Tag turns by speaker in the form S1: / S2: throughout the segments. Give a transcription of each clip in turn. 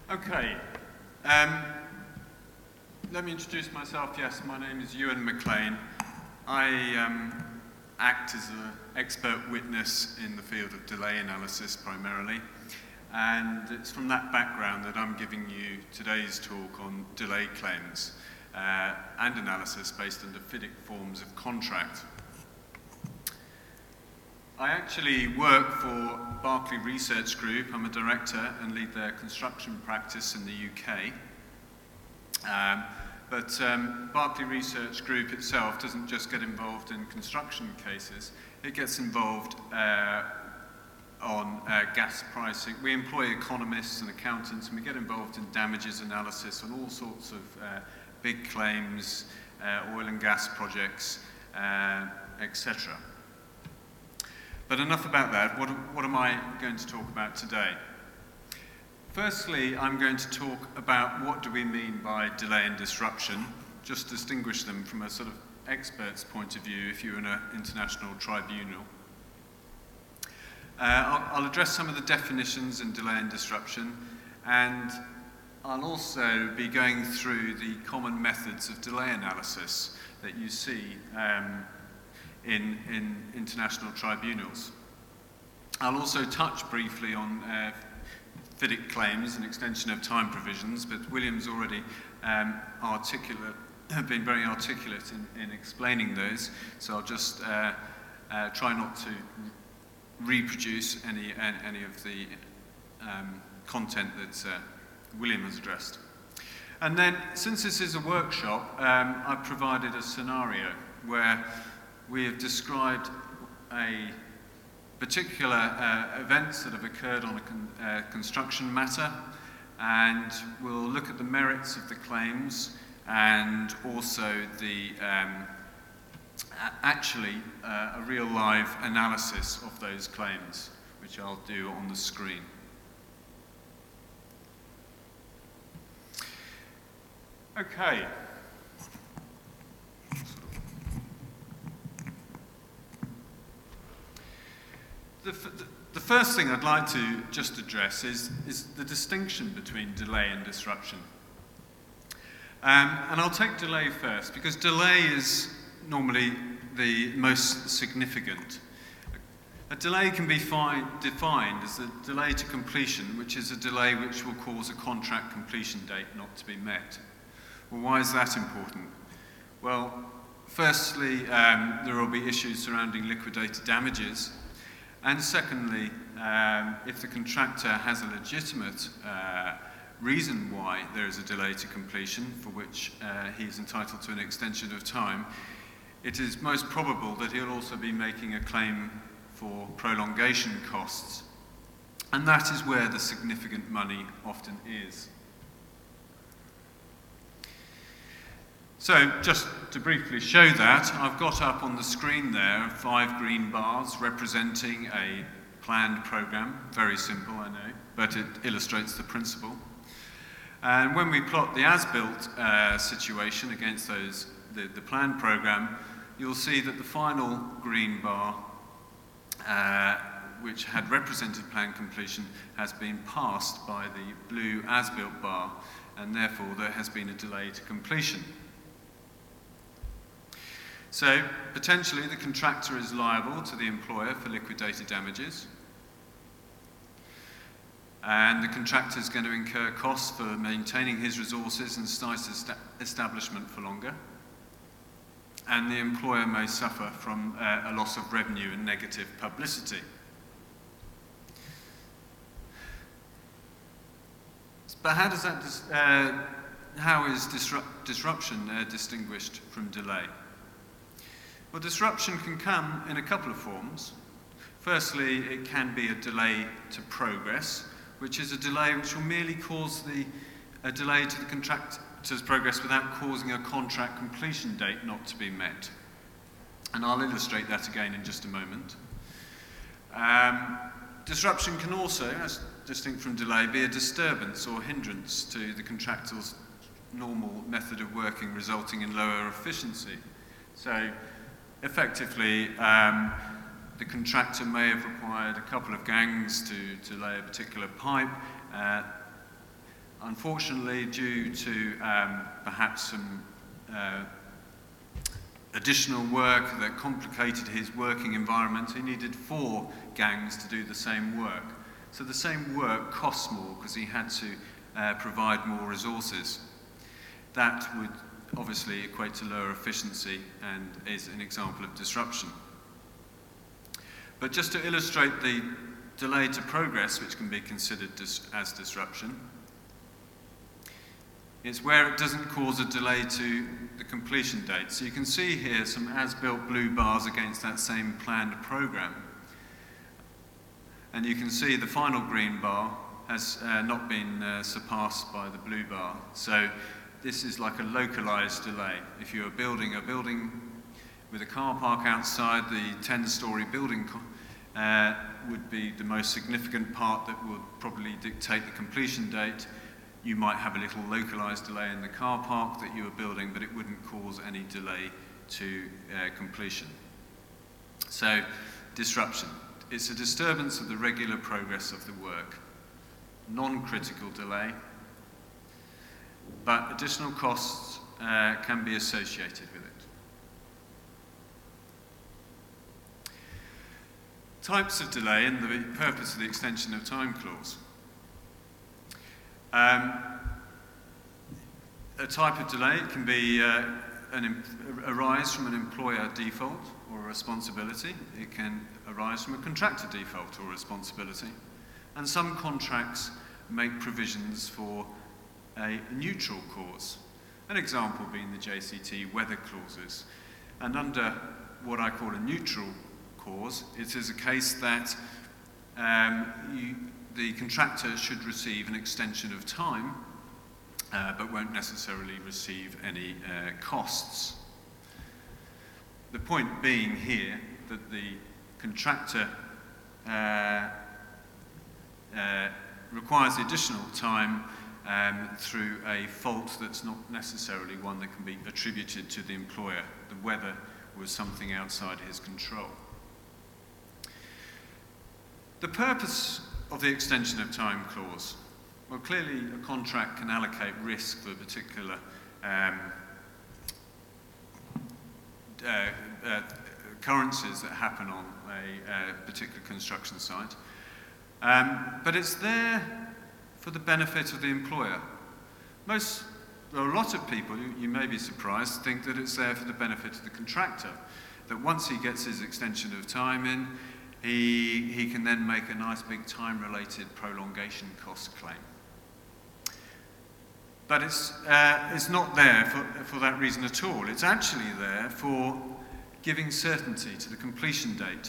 S1: Okay. Let me introduce myself. Yes, my name is Ewan McLean. I act as an expert witness in the field of delay analysis primarily, and it's from that background that I'm giving you today's talk on delay claims and analysis based on the FIDIC forms of contract. I actually work for Berkeley Research Group. I'm a director and lead their construction practice in the UK. But Berkeley Research Group itself doesn't just get involved in construction cases, it gets involved on gas pricing. We employ economists and accountants, and we get involved in damages analysis on all sorts of big claims, oil and gas projects, etc. But enough about that. What am I going to talk about today? Firstly, I'm going to talk about what do we mean by delay and disruption, just distinguish them from a sort of expert's point of view if you're in an international tribunal. I'll address some of the definitions in delay and disruption, and I'll also be going through the common methods of delay analysis that you see in international tribunals. I'll also touch briefly on FIDIC claims and extension of time provisions, but William's already been very articulate in explaining those, so I'll just try not to reproduce any of the content that William has addressed. And then, since this is a workshop, I've provided a scenario where we have described a particular events that have occurred on a construction matter, and we'll look at the merits of the claims and also the a real live analysis of those claims, which I'll do on the screen. Okay. The first thing I'd like to just address is the distinction between delay and disruption. And I'll take delay first, because delay is normally the most significant. A delay can be defined as a delay to completion, which is a delay which will cause a contract completion date not to be met. Well, why is that important? Well, firstly, there will be issues surrounding liquidated damages. And secondly, if the contractor has a legitimate reason why there is a delay to completion, for which he is entitled to an extension of time, it is most probable that he'll also be making a claim for prolongation costs. And that is where the significant money often is. So, just to briefly show that, I've got up on the screen there 5 green bars representing a planned program. Very simple, I know, but it illustrates the principle. And when we plot the as-built situation against the planned program, you'll see that the final green bar, which had represented planned completion, has been passed by the blue as-built bar, and therefore there has been a delay to completion. So, potentially, the contractor is liable to the employer for liquidated damages, and the contractor is going to incur costs for maintaining his resources and site establishment for longer, and the employer may suffer from a loss of revenue and negative publicity. But how is disruption distinguished from delay? Well, disruption can come in a couple of forms. Firstly, it can be a delay to progress, which is a delay which will merely cause a delay to the contractor's progress without causing a contract completion date not to be met. And I'll illustrate that again in just a moment. Disruption can also, as distinct from delay, be a disturbance or hindrance to the contractor's normal method of working, resulting in lower efficiency. So, effectively, the contractor may have required a couple of gangs to lay a particular pipe. unfortunately, due to perhaps some additional work that complicated his working environment, he needed 4 gangs to do the same work. So the same work costs more because he had to provide more resources. That would obviously equate to lower efficiency and is an example of disruption. But just to illustrate the delay to progress, which can be considered as disruption, it's where it doesn't cause a delay to the completion date. So you can see here some as-built blue bars against that same planned program. And you can see the final green bar has not been surpassed by the blue bar. So this is like a localized delay. If you're building a building with a car park outside, the 10-story building would be the most significant part that will probably dictate the completion date. You might have a little localized delay in the car park that you are building, but it wouldn't cause any delay to completion. So, disruption. It's a disturbance of the regular progress of the work. Non-critical delay, but additional costs can be associated with it. Types of delay and the purpose of the extension of time clause. A type of delay can be arise from an employer default or responsibility. It can arise from a contractor default or responsibility. And some contracts make provisions for a neutral cause. An example being the JCT weather clauses. And under what I call a neutral cause, it is a case that the contractor should receive an extension of time, but won't necessarily receive any costs. The point being here that the contractor requires additional time through a fault that's not necessarily one that can be attributed to the employer. The weather was something outside his control. The purpose of the extension of time clause. Well, clearly a contract can allocate risk for particular occurrences that happen on a particular construction site. But it's there for the benefit of the employer. A lot of people, you may be surprised, think that it's there for the benefit of the contractor, that once he gets his extension of time in, he can then make a nice big time-related prolongation cost claim. But it's not there for that reason at all. It's actually there for giving certainty to the completion date.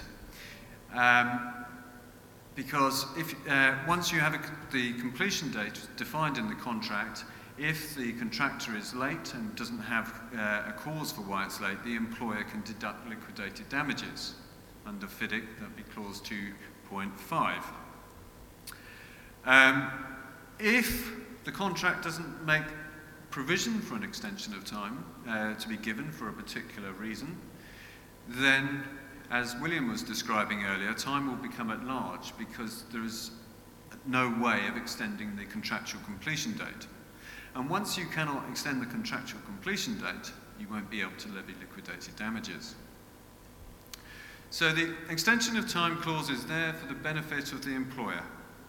S1: Because once you have the completion date defined in the contract, if the contractor is late and doesn't have a cause for why it's late, the employer can deduct liquidated damages. Under FIDIC, that'd be clause 2.5. If the contract doesn't make provision for an extension of time to be given for a particular reason, then, as William was describing earlier, time will become at large because there is no way of extending the contractual completion date. And once you cannot extend the contractual completion date, you won't be able to levy liquidated damages. So the extension of time clause is there for the benefit of the employer.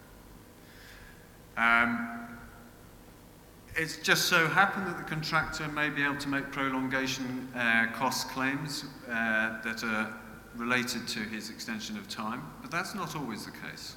S1: It's just so happened that the contractor may be able to make prolongation cost claims that are related to his extension of time, but that's not always the case.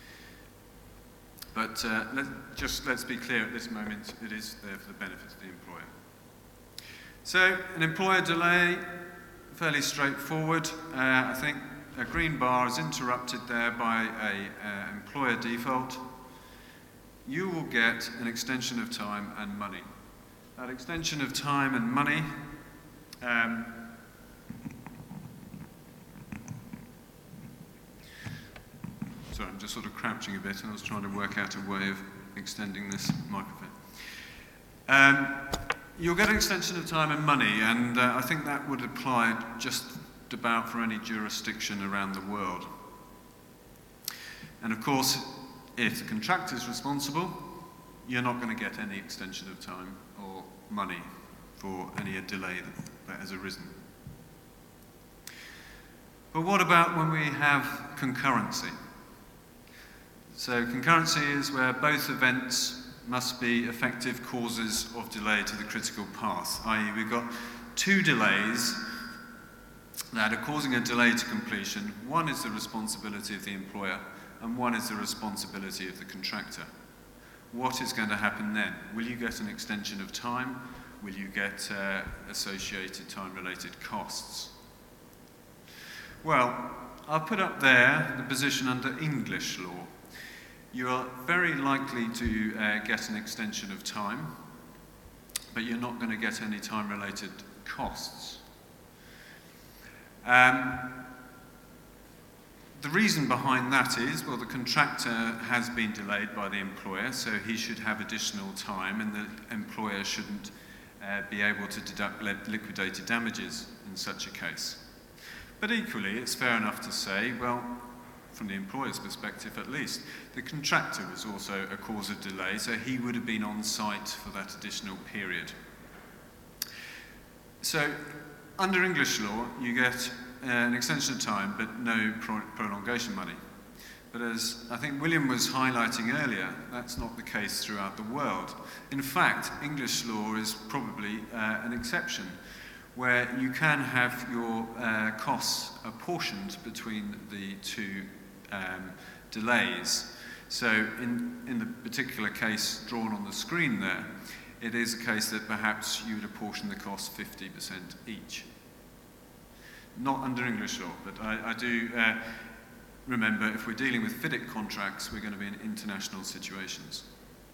S1: But let's be clear at this moment, it is there for the benefit of the employer. So an employer delay, fairly straightforward. I think a green bar is interrupted there by an employer default. You will get an extension of time and money. That extension of time and money sorry, I'm just sort of crouching a bit and I was trying to work out a way of extending this microphone. You'll get an extension of time and money, and I think that would apply just about for any jurisdiction around the world. And of course, if the contractor is responsible, you're not going to get any extension of time or money for any delay that has arisen. But what about when we have concurrency? So concurrency is where both events must be effective causes of delay to the critical path, i.e. we've got two delays that are causing a delay to completion. One is the responsibility of the employer and one is the responsibility of the contractor. What is going to happen then? Will you get an extension of time? Will you get associated time-related costs? Well, I'll put up there the position under English law. You are very likely to get an extension of time, but you're not going to get any time-related costs. The reason behind that is, well, the contractor has been delayed by the employer, so he should have additional time, and the employer shouldn't be able to deduct liquidated damages in such a case. But equally, it's fair enough to say, well, from the employer's perspective at least, the contractor was also a cause of delay, so he would have been on site for that additional period. So, under English law, you get an extension of time, but no prolongation money. But as I think William was highlighting earlier, that's not the case throughout the world. In fact, English law is probably an exception, where you can have your costs apportioned between the two delays. So in the particular case drawn on the screen there, it is a case that perhaps you would apportion the cost 50% each. Not under English law, but I do remember if we're dealing with FIDIC contracts, we're going to be in international situations.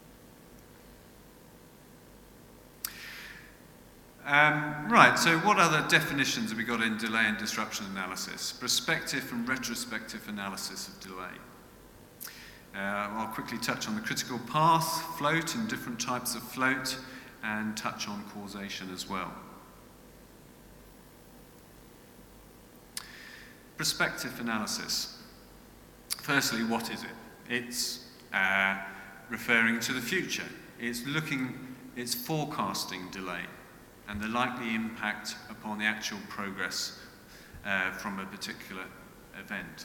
S1: Right, so what other definitions have we got in delay and disruption analysis? Prospective and retrospective analysis of delay. I'll quickly touch on the critical path, float and different types of float, and touch on causation as well. Prospective analysis. Firstly, what is it? It's referring to the future. It's forecasting delay and the likely impact upon the actual progress from a particular event.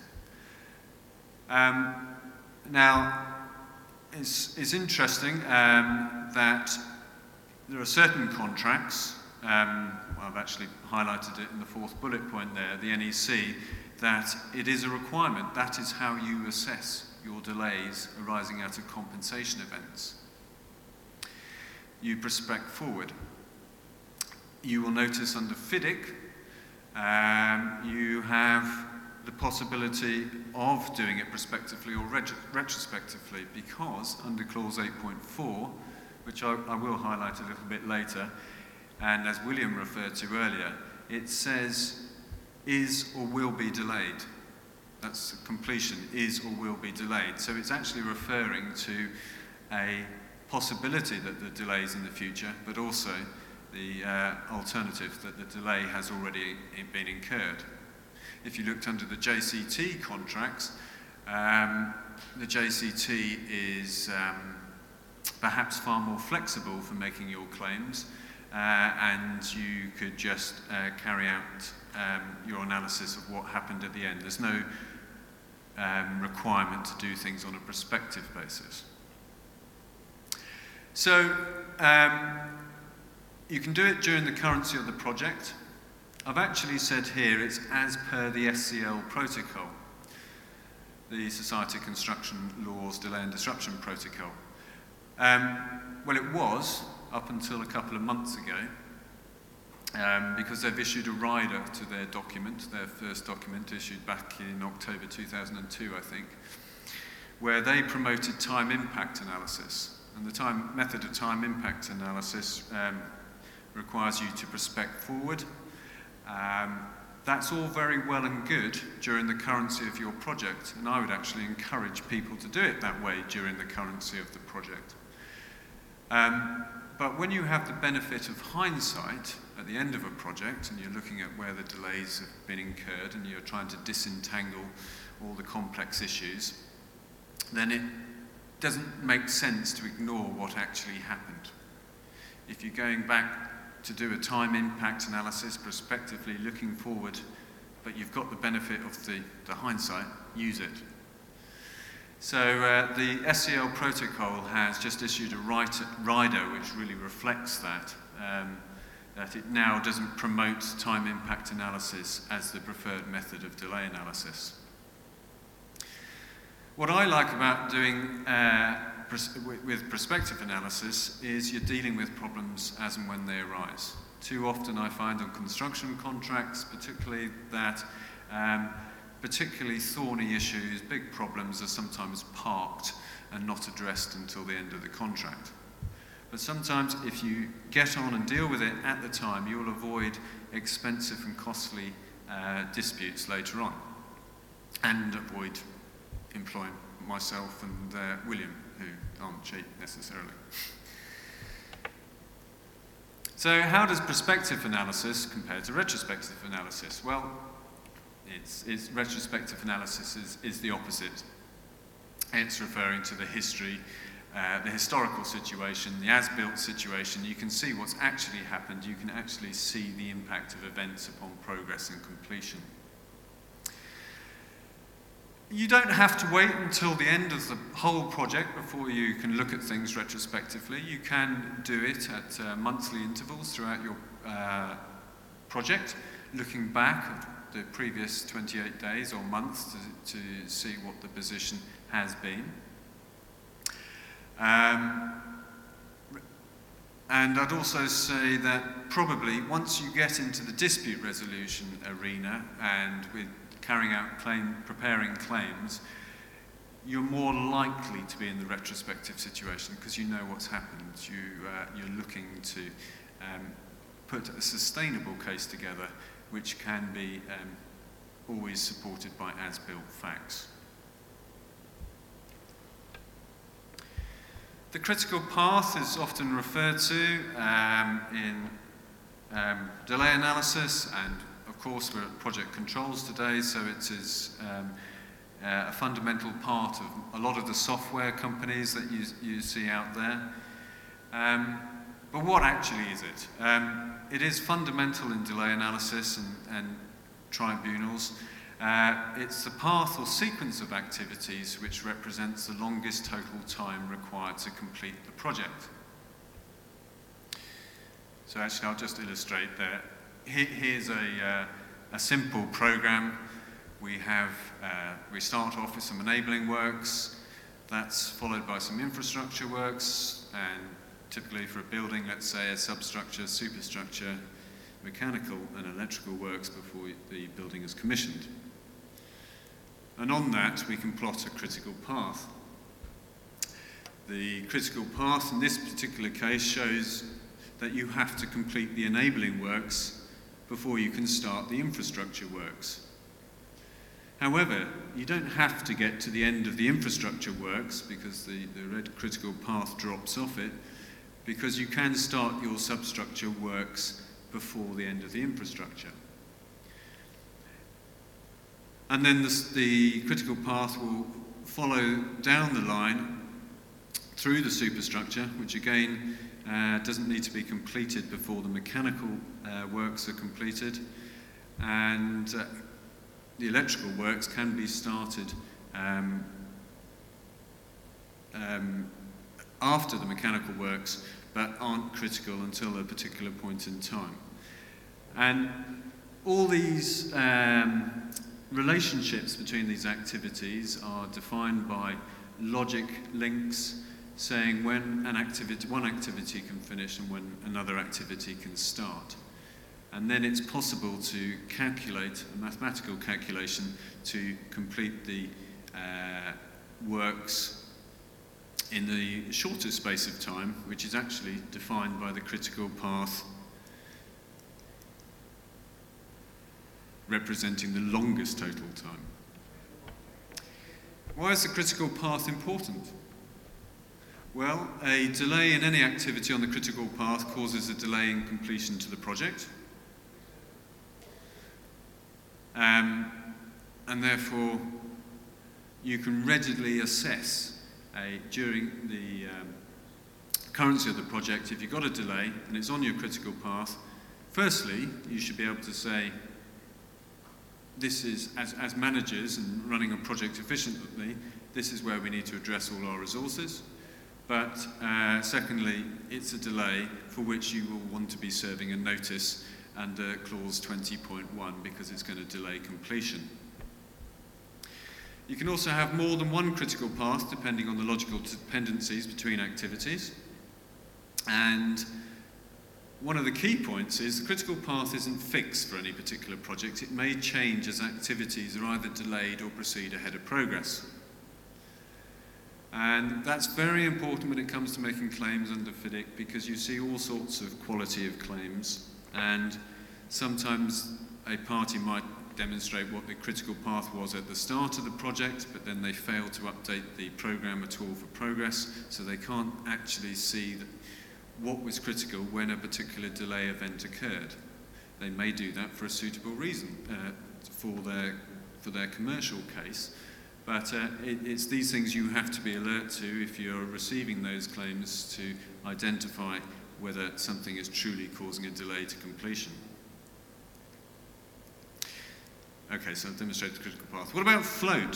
S1: Now, it's interesting that there are certain contracts, I've actually highlighted it in the fourth bullet point there, the NEC, that it is a requirement. That is how you assess your delays arising out of compensation events. You prospect forward. You will notice under FIDIC, you have the possibility of doing it prospectively or retrospectively, because under clause 8.4, which I will highlight a little bit later, and as William referred to earlier, it says is or will be delayed. That's completion, is or will be delayed. So it's actually referring to a possibility that the delay is in the future, but also the alternative that the delay has already been incurred. If you looked under the JCT contracts, the JCT is perhaps far more flexible for making your claims, and you could just carry out your analysis of what happened at the end. There's no requirement to do things on a prospective basis. So you can do it during the currency of the project. I've actually said here it's as per the SCL protocol, the Society of Construction Laws Delay and Disruption Protocol. Well, it was up until a couple of months ago, because they've issued a rider to their document, their first document issued back in October 2002, I think, where they promoted time impact analysis. And the method of time impact analysis requires you to prospect forward. That's all very well and good during the currency of your project, and I would actually encourage people to do it that way during the currency of the project. But when you have the benefit of hindsight at the end of a project and you're looking at where the delays have been incurred and you're trying to disentangle all the complex issues, then it doesn't make sense to ignore what actually happened. If you're going back to do a time impact analysis, prospectively looking forward, but you've got the benefit of the hindsight, use it. So the SCL protocol has just issued a rider which really reflects that, that it now doesn't promote time impact analysis as the preferred method of delay analysis. What I like about doing with prospective analysis is you're dealing with problems as and when they arise. Too often I find on construction contracts particularly that particularly thorny issues, big problems are sometimes parked and not addressed until the end of the contract. But sometimes if you get on and deal with it at the time, you will avoid expensive and costly disputes later on, and avoid employing myself and William, who aren't cheap necessarily. So how does prospective analysis compare to retrospective analysis? Well, it's retrospective analysis is the opposite. It's referring to the history, the historical situation, the as-built situation. You can see what's actually happened. You can actually see the impact of events upon progress and completion. You don't have to wait until the end of the whole project before you can look at things retrospectively. You can do it at monthly intervals throughout your project, looking back at the previous 28 days or months to see what the position has been. And I'd also say that probably once you get into the dispute resolution arena and with carrying out preparing claims, you're more likely to be in the retrospective situation because you know what's happened. You're looking to put a sustainable case together which can be always supported by as-built facts. The critical path is often referred to in delay analysis, and of course we're at project controls today, so it is a fundamental part of a lot of the software companies that you see out there. But what actually is it? It is fundamental in delay analysis and tribunals. It's the path or sequence of activities which represents the longest total time required to complete the project. So actually I'll just illustrate that. Here's a simple program. We start off with some enabling works. That's followed by some infrastructure works, and typically for a building, let's say a substructure, superstructure, mechanical and electrical works before the building is commissioned. And on that, we can plot a critical path. The critical path in this particular case shows that you have to complete the enabling works before you can start the infrastructure works. However, you don't have to get to the end of the infrastructure works because the red critical path drops off it, because you can start your substructure works before the end of the infrastructure. And then the critical path will follow down the line through the superstructure, which again doesn't need to be completed before the mechanical works are completed, and the electrical works can be started after the mechanical works, but aren't critical until a particular point in time. And all these relationships between these activities are defined by logic links saying when one activity can finish and when another activity can start. And then it's possible to calculate a mathematical calculation to complete the works in the shortest space of time, which is actually defined by the critical path representing the longest total time. Why is the critical path important? Well, a delay in any activity on the critical path causes a delay in completion to the project. And therefore, you can readily assess during the currency of the project, if you've got a delay and it's on your critical path, firstly, you should be able to say, this is, as managers and running a project efficiently, this is where we need to address all our resources. But secondly, it's a delay for which you will want to be serving a notice under clause 20.1 because it's going to delay completion. You can also have more than one critical path depending on the logical dependencies between activities. And one of the key points is the critical path isn't fixed for any particular project. It may change as activities are either delayed or proceed ahead of progress. And that's very important when it comes to making claims under FIDIC because you see all sorts of quality of claims, and sometimes a party might demonstrate what the critical path was at the start of the project, but then they fail to update the programme at all for progress, so they can't actually see what was critical when a particular delay event occurred. They may do that for a suitable reason for their commercial case, but it's these things you have to be alert to if you're receiving those claims to identify whether something is truly causing a delay to completion. Okay, so I've demonstrated the critical path. What about float?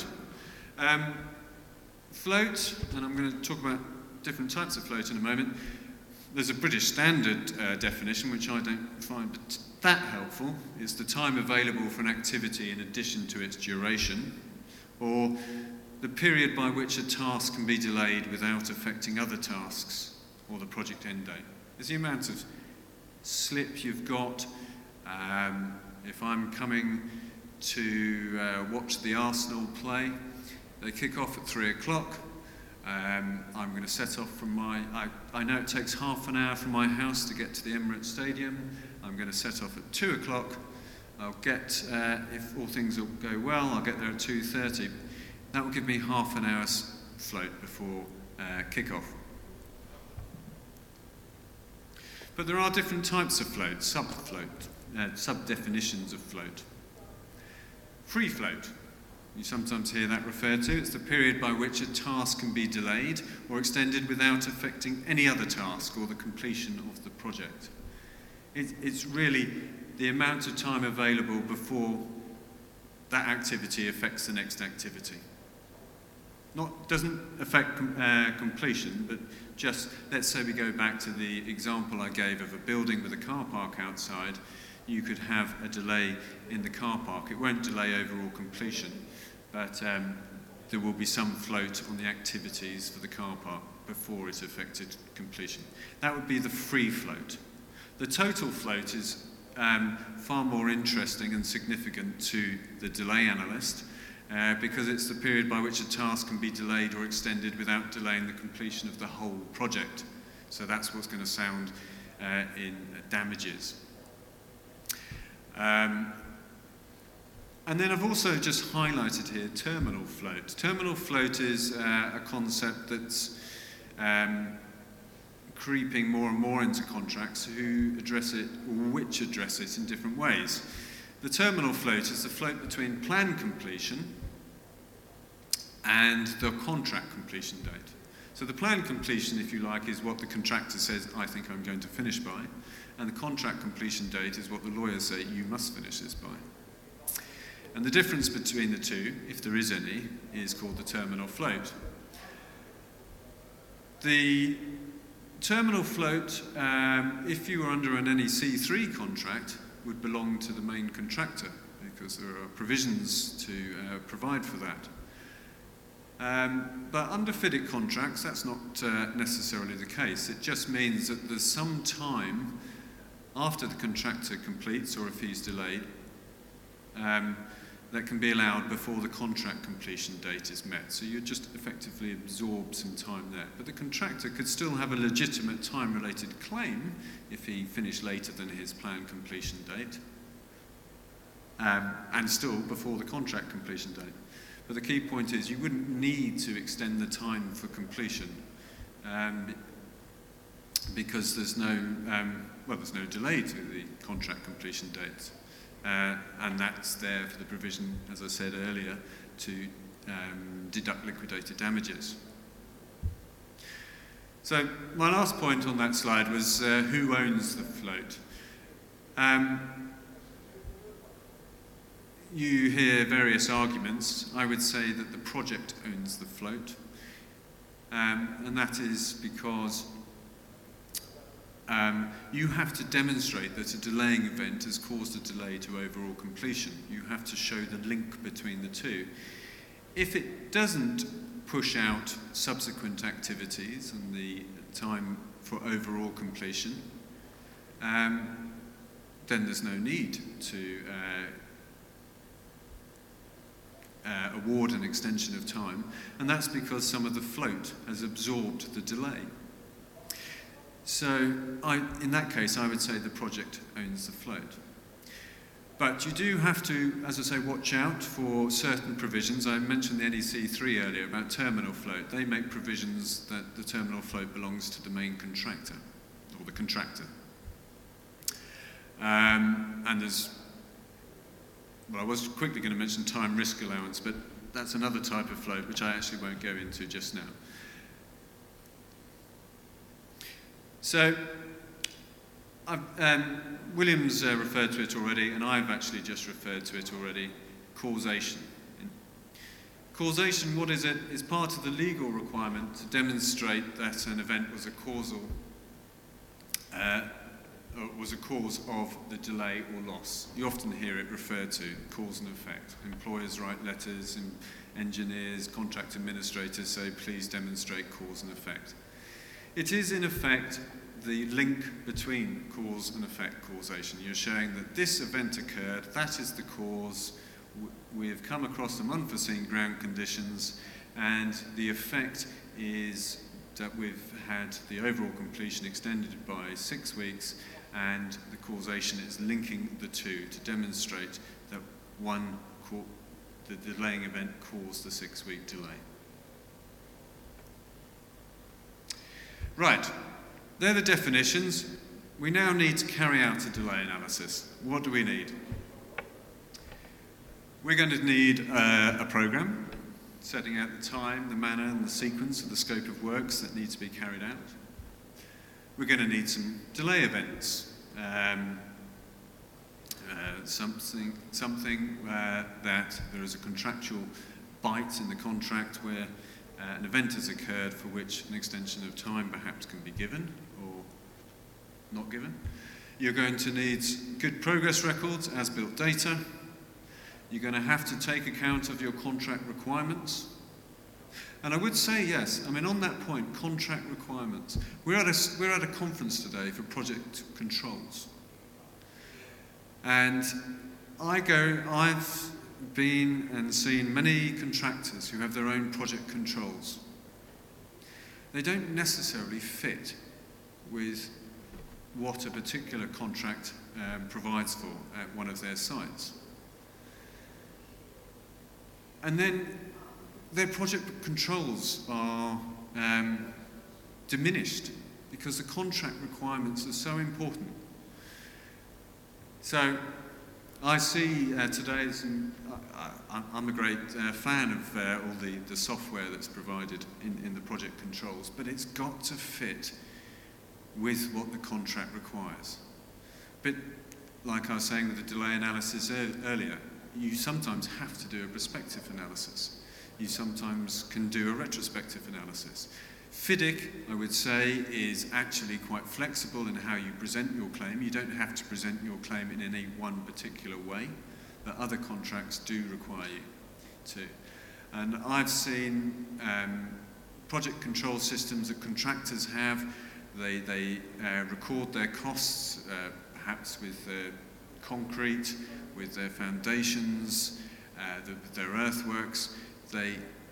S1: Float, and I'm going to talk about different types of float in a moment. There's a British Standard definition, which I don't find that helpful. It's the time available for an activity in addition to its duration, or the period by which a task can be delayed without affecting other tasks, or the project end date. There's the amount of slip you've got. If I'm coming to watch the Arsenal play, they kick off at 3 o'clock. I'm going to set off from I know it takes half an hour from my house to get to the Emirates Stadium. I'm going to set off at 2 o'clock. I'll get, if all things will go well, I'll get there at 2:30. That will give me half an hour's float before kick-off. But there are different types of float, sub-definitions of float. Free float, you sometimes hear that referred to. It's the period by which a task can be delayed or extended without affecting any other task or the completion of the project. It's really the amount of time available before that activity affects the next activity. Doesn't affect completion, but just, let's say we go back to the example I gave of a building with a car park outside. You could have a delay in the car park. It won't delay overall completion, but there will be some float on the activities for the car park before it affected completion. That would be the free float. The total float is far more interesting and significant to the delay analyst because it's the period by which a task can be delayed or extended without delaying the completion of the whole project. So that's what's going to sound in damages. And then I've also just highlighted here terminal float. Terminal float is a concept that's creeping more and more into contracts who address it, or which address it in different ways. The terminal float is the float between plan completion and the contract completion date. So the plan completion, if you like, is what the contractor says, I think I'm going to finish by, and the contract completion date is what the lawyers say, you must finish this by. And the difference between the two, if there is any, is called the terminal float. The terminal float, if you were under an NEC3 contract, would belong to the main contractor because there are provisions to provide for that. But under FIDIC contracts, that's not necessarily the case. It just means that there's some time after the contractor completes, or if he's delayed, that can be allowed before the contract completion date is met. So you just effectively absorb some time there. But the contractor could still have a legitimate time-related claim if he finished later than his planned completion date, and still before the contract completion date. But the key point is you wouldn't need to extend the time for completion because there's no delay to the contract completion date. And that's there for the provision, as I said earlier, to deduct liquidated damages. So my last point on that slide was who owns the float. You hear various arguments. I would say that the project owns the float, and that is because you have to demonstrate that a delaying event has caused a delay to overall completion. You have to show the link between the two. If it doesn't push out subsequent activities and the time for overall completion, then there's no need to award an extension of time, and that's because some of the float has absorbed the delay. So in that case, I would say the project owns the float. But you do have to, as I say, watch out for certain provisions. I mentioned the NEC 3 earlier about terminal float. They make provisions that the terminal float belongs to the main contractor, or the contractor. And there's, well, I was quickly going to mention time risk allowance, but that's another type of float which I actually won't go into just now. So, William's referred to it already, and I've actually just referred to it already, causation. Causation, what is it? It's part of the legal requirement to demonstrate that an event was a causal, was a cause of the delay or loss. You often hear it referred to, cause and effect. Employers write letters, and engineers, contract administrators say, please demonstrate cause and effect. It is, in effect, the link between cause and effect causation. You're showing that this event occurred, that is the cause, we have come across some unforeseen ground conditions, and the effect is that we've had the overall completion extended by 6 weeks, and the causation is linking the two to demonstrate that the delaying event caused the 6-week delay. Right, they're the definitions. We now need to carry out a delay analysis. What do we need? We're going to need a program, setting out the time, the manner and the sequence of the scope of works that need to be carried out. We're going to need some delay events, something that there is a contractual bite in the contract where an event has occurred for which an extension of time perhaps can be given or not given. You're going to need good progress records, as-built data. You're going to have to take account of your contract requirements. And I would say, yes, I mean, on that point, contract requirements. We're at a conference today for project controls. And I've been and seen many contractors who have their own project controls. They don't necessarily fit with what a particular contract provides for at one of their sites. And then their project controls are diminished because the contract requirements are so important. So I see today, I'm a great fan of all the software that's provided in the project controls, but it's got to fit with what the contract requires. But like I was saying with the delay analysis earlier, you sometimes have to do a prospective analysis. You sometimes can do a retrospective analysis. FIDIC, I would say, is actually quite flexible in how you present your claim. You don't have to present your claim in any one particular way, but other contracts do require you to. And I've seen project control systems that contractors have. They record their costs, perhaps with concrete, with their foundations, their earthworks. They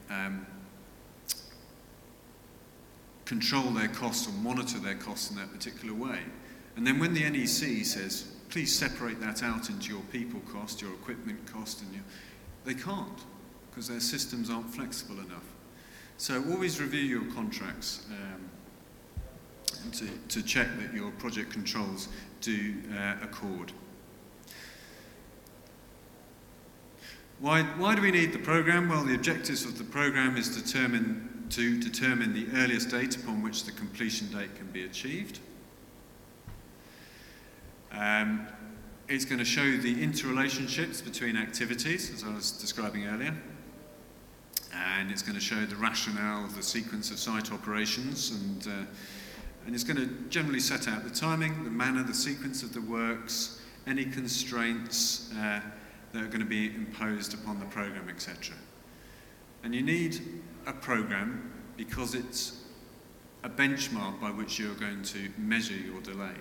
S1: control their costs or monitor their costs in that particular way. And then when the NEC says, please separate that out into your people cost, your equipment cost, and they can't, because their systems aren't flexible enough. So always review your contracts to check that your project controls do accord. Why do we need the program? Well, the objectives of the program is to determine to determine the earliest date upon which the completion date can be achieved. It's going to show the interrelationships between activities, as I was describing earlier. And it's going to show the rationale of the sequence of site operations, and it's going to generally set out the timing, the manner, the sequence of the works, any constraints that are going to be imposed upon the program, etc. And you need a program because it's a benchmark by which you're going to measure your delay.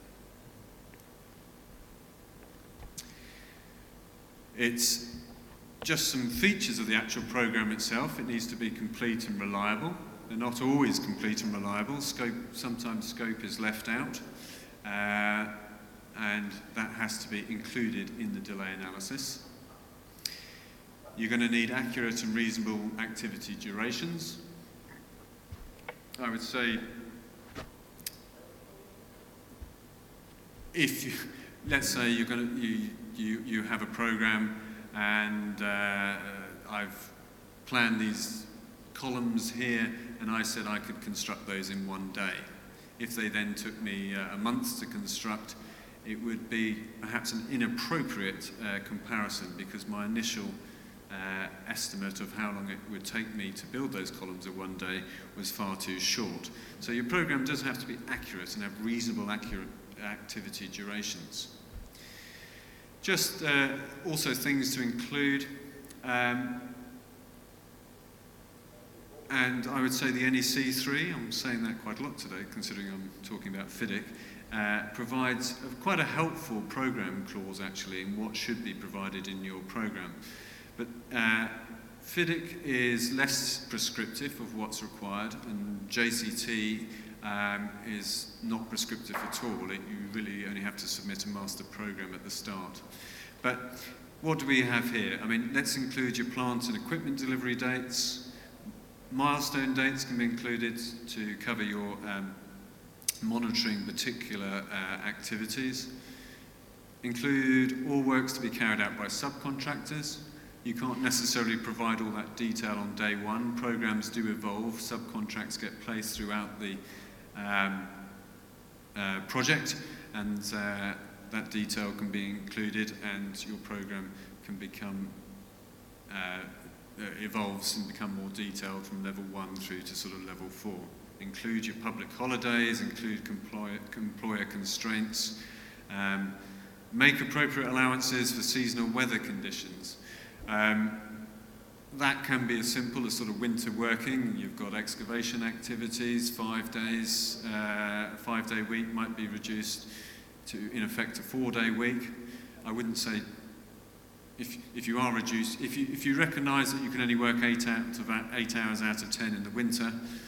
S1: It's just some features of the actual program itself. It needs to be complete and reliable. They're not always complete and reliable. Sometimes scope is left out, and that has to be included in the delay analysis. You're going to need accurate and reasonable activity durations. I would say, let's say you have a program, and I've planned these columns here, and I said I could construct those in one day. If they then took me a month to construct, it would be perhaps an inappropriate comparison, because my initial estimate of how long it would take me to build those columns in one day was far too short. So your program does have to be accurate and have reasonable activity durations. Just also things to include, and I would say the NEC 3, I'm saying that quite a lot today considering I'm talking about FIDIC, provides quite a helpful program clause actually in what should be provided in your program. But FIDIC is less prescriptive of what's required, and JCT is not prescriptive at all. You really only have to submit a master program at the start. But what do we have here? I mean, let's include your plant and equipment delivery dates. Milestone dates can be included to cover your monitoring particular activities. Include all works to be carried out by subcontractors. You can't necessarily provide all that detail on day one. Programs do evolve. Subcontracts get placed throughout the project, and that detail can be included, and your program can become evolves and become more detailed from level 1 through to sort of level 4. Include your public holidays, include employer constraints, make appropriate allowances for seasonal weather conditions. That can be as simple as sort of winter working. You've got excavation activities, 5 days, a 5-day week might be reduced to, in effect, a 4-day week. I wouldn't say, if you are reduced, if you recognise that you can only work 8 hours out of 10 in the winter,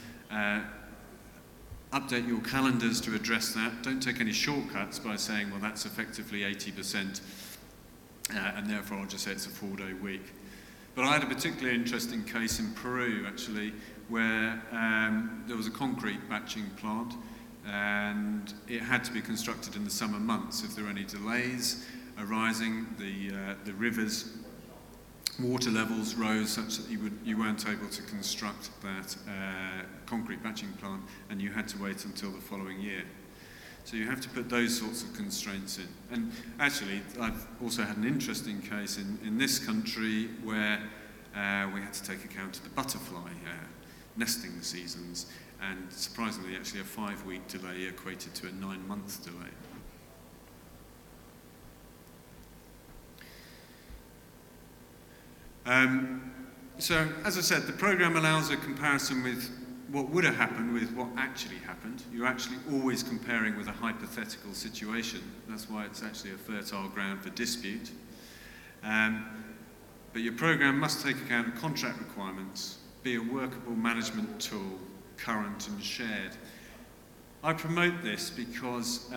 S1: update your calendars to address that. Don't take any shortcuts by saying, well, that's effectively 80%, and therefore I'll just say it's a 4-day week. But I had a particularly interesting case in Peru, actually, where there was a concrete batching plant, and it had to be constructed in the summer months. If there were any delays arising, the rivers' water levels rose such that you weren't able to construct that concrete batching plant, and you had to wait until the following year. So you have to put those sorts of constraints in. And actually, I've also had an interesting case in this country where we had to take account of the butterfly nesting seasons, and surprisingly, actually a 5-week delay equated to a 9-month delay. So, as I said, the program allows a comparison with what would have happened with what actually happened. You're actually always comparing with a hypothetical situation. That's why it's actually a fertile ground for dispute. But your program must take account of contract requirements, be a workable management tool, current and shared. I promote this because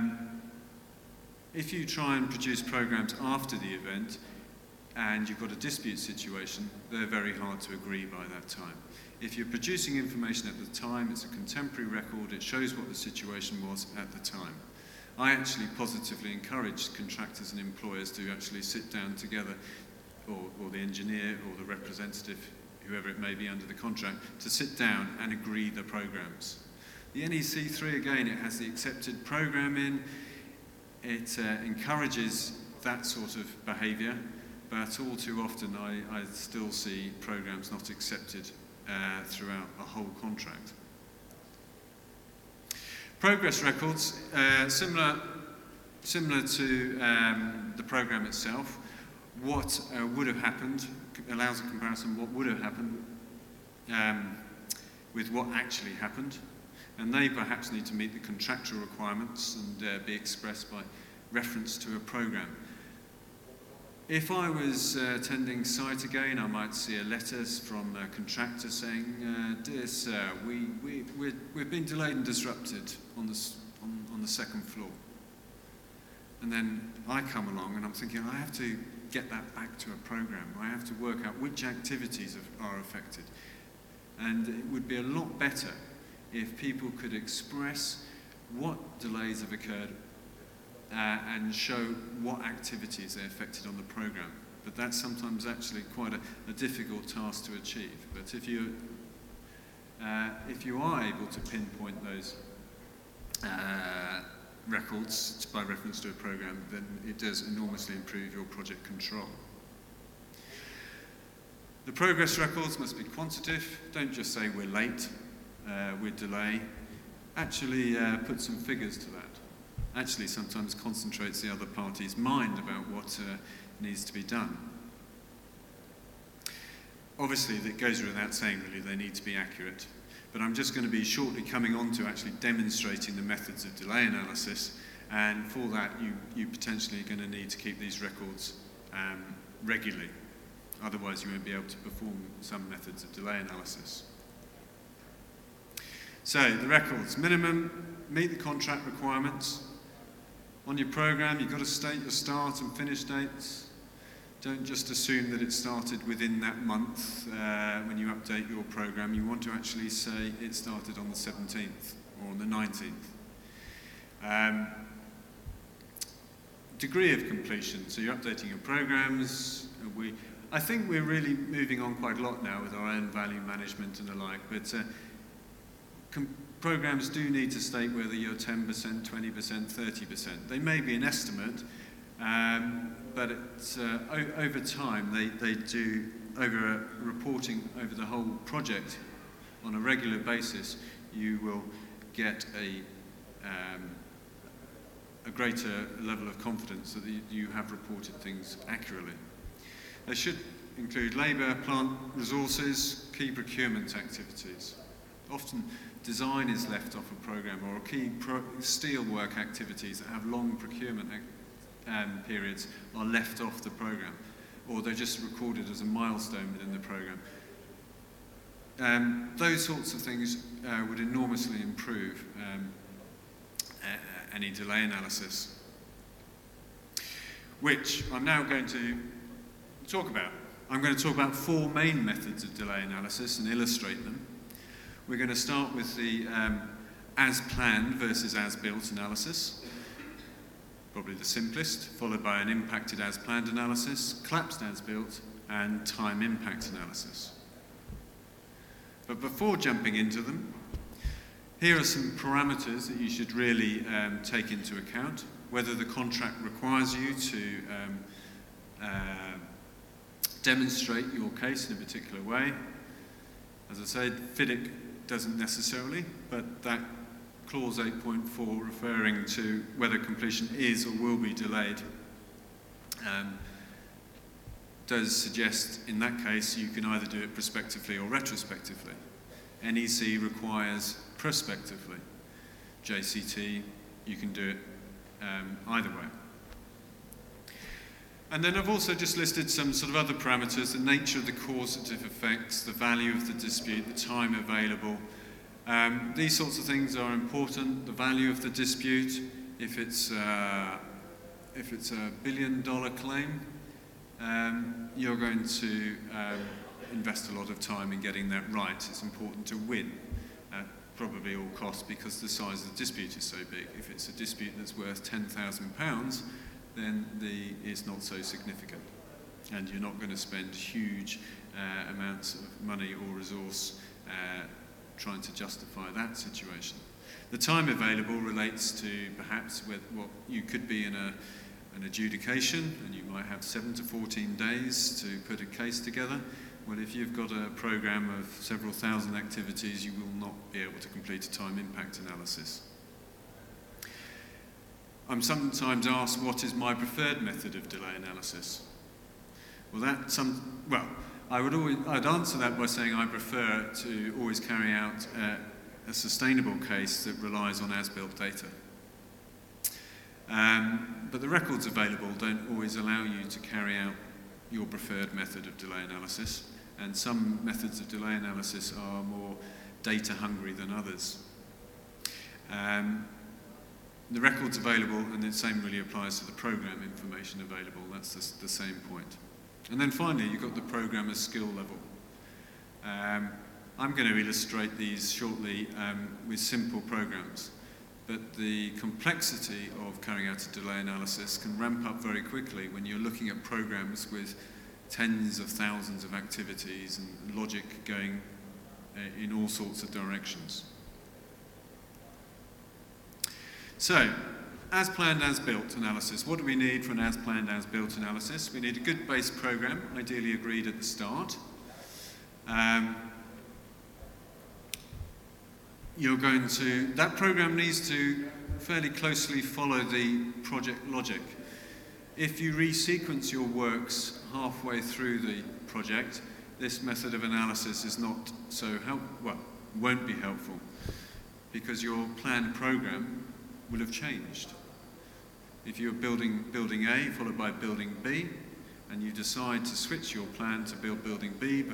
S1: if you try and produce programs after the event and you've got a dispute situation, they're very hard to agree by that time. If you're producing information at the time, it's a contemporary record, it shows what the situation was at the time. I actually positively encourage contractors and employers to actually sit down together, or the engineer or the representative whoever it may be under the contract, to sit down and agree the programs. The NEC 3, again, it has the accepted program in. It encourages that sort of behaviour, but all too often I still see programs not accepted throughout a whole contract. Progress records, similar to the program itself. What would have happened allows a comparison of what would have happened with what actually happened, and they perhaps need to meet the contractual requirements and be expressed by reference to a program. If I was attending site again, I might see a letter from a contractor saying, "Dear sir, we've been delayed and disrupted on the second floor." And then I come along and I'm thinking, I have to get that back to a program. I have to work out which activities are affected. And it would be a lot better if people could express what delays have occurred and show what activities they affected on the program. But that's sometimes actually quite a difficult task to achieve. But if you are able to pinpoint those records by reference to a program, then it does enormously improve your project control. The progress records must be quantitative. Don't just say we're late, we're delay. Actually put some figures to that. Actually sometimes concentrates the other party's mind about what needs to be done. Obviously, that goes without saying, really, they need to be accurate. But I'm just going to be shortly coming on to actually demonstrating the methods of delay analysis, and for that you potentially are going to need to keep these records regularly. Otherwise you won't be able to perform some methods of delay analysis. So, the records. Minimum, meet the contract requirements. On your program, you've got to state your start and finish dates. Don't just assume that it started within that month when you update your program. You want to actually say it started on the 17th or on the 19th. Degree of completion. So you're updating your programs. I think we're really moving on quite a lot now with our own value management and the like, but programs do need to state whether you're 10%, 20%, 30%. They may be an estimate, but it's, over time they do, over reporting over the whole project on a regular basis, you will get a greater level of confidence that you have reported things accurately. They should include labour, plant resources, key procurement activities. Often design is left off a programme, or key steelwork activities that have long procurement periods are left off the programme, or they're just recorded as a milestone within the programme. Those sorts of things would enormously improve any delay analysis, which I'm now going to talk about. I'm going to talk about 4 main methods of delay analysis and illustrate them. We're going to start with the as-planned versus as-built analysis, probably the simplest, followed by an impacted as-planned analysis, collapsed as-built, and time impact analysis. But before jumping into them, here are some parameters that you should really take into account. Whether the contract requires you to demonstrate your case in a particular way. As I said, FIDIC doesn't necessarily, but that clause 8.4 referring to whether completion is or will be delayed does suggest in that case you can either do it prospectively or retrospectively. NEC requires prospectively. JCT, you can do it either way. And then I've also just listed some sort of other parameters: the nature of the causative effects, the value of the dispute, the time available. These sorts of things are important. The value of the dispute, if it's a $1 billion claim, you're going to invest a lot of time in getting that right. It's important to win at probably all costs because the size of the dispute is so big. If it's a dispute that's worth £10,000, then it's not so significant. and you're not going to spend huge amounts of money or resource trying to justify that situation. The time available relates to perhaps what you could be in an adjudication, and you might have 7 to 14 days to put a case together. Well, if you've got a program of several thousand activities, you will not be able to complete a time impact analysis. I'm sometimes asked, what is my preferred method of delay analysis? Well, I'd answer that by saying I prefer to always carry out a sustainable case that relies on as-built data. But the records available don't always allow you to carry out your preferred method of delay analysis, and some methods of delay analysis are more data hungry than others. The records available, and the same really applies to the program information available, that's the same point. And then finally, you've got the programmer's skill level. I'm going to illustrate these shortly with simple programs, but the complexity of carrying out a delay analysis can ramp up very quickly when you're looking at programs with tens of thousands of activities and logic going in all sorts of directions. So, as planned, as built analysis. What do we need for an as planned, as built analysis? We need a good base program, ideally agreed at the start. That program needs to fairly closely follow the project logic. If you resequence your works halfway through the project, this method of analysis is not won't be helpful, because your planned program will have changed. If you're building building A followed by building B, and you decide to switch your plan to build building B